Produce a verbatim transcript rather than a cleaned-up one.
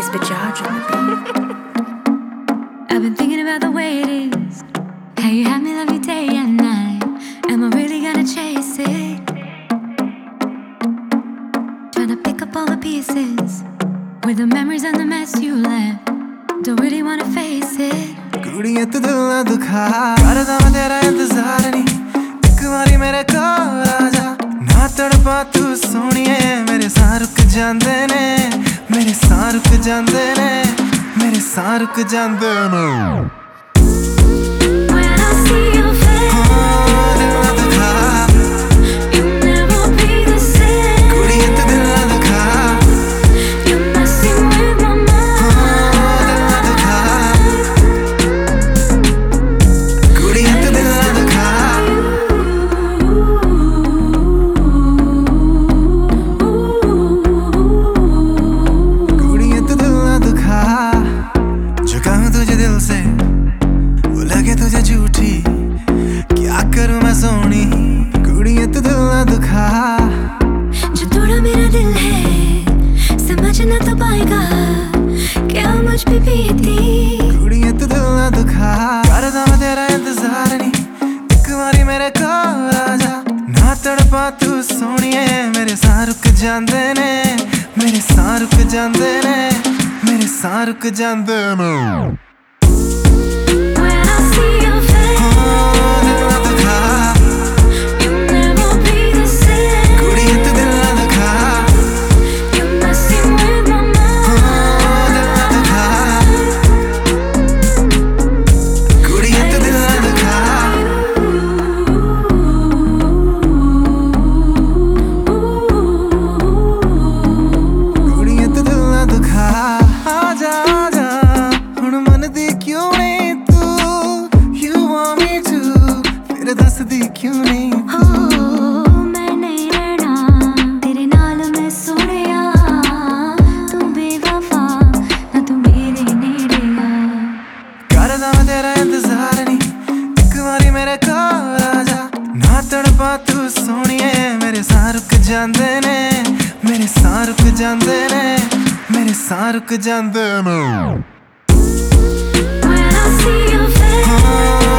It's the charge on the beat. I've been thinking about the way it is, how you have me love you day and night. Am I really gonna chase it? Trying to pick up all the pieces with the memories and the mess you left. Don't really wanna face it. कुड़ियां तू दिल ना दुखा, करदा मैं तेरा इंतजार नी, एक बारी मेरे कोल आजा, ना तड़पा तू सोनिए, मेरे साह रुक जांदे ने, मेरे साह रुक जांदे ने, मेरे साह रुक जांदे ने। दिल से वो लगे तुझे झूठी, क्या करूं मैं सोनी, कुड़ियां तू दिल ना दुखा। जो तोड़ा मेरा दिल है समझना तो पाएगा, क्या मुझ पे बीती। कुड़ियां तू दिल ना दुखा, करदा मैं तेरा इंतजार नी, एक बारी मेरे कोल आजा, ना तड़पा तू सोनिए, मेरे साह रुक जांदे ने, मेरे साह रुक जांदे ने, मेरे साह रुक जांदे ने। दसदी क्यों नहीं हो, मैं नहीं रहना तेरे नाल मैं सोनिया, तू बेवफा ना तू मेरे नेड़े आ। करदा मैं तेरा इंतजार नी, एक बारी मेरे कोल आजा, ना तड़पा तू सोनिए, मेरे साह रुक जांदे ने, मेरे साह रुक जांदे ने, मेरे साह रुक जांदे ने। When I see your face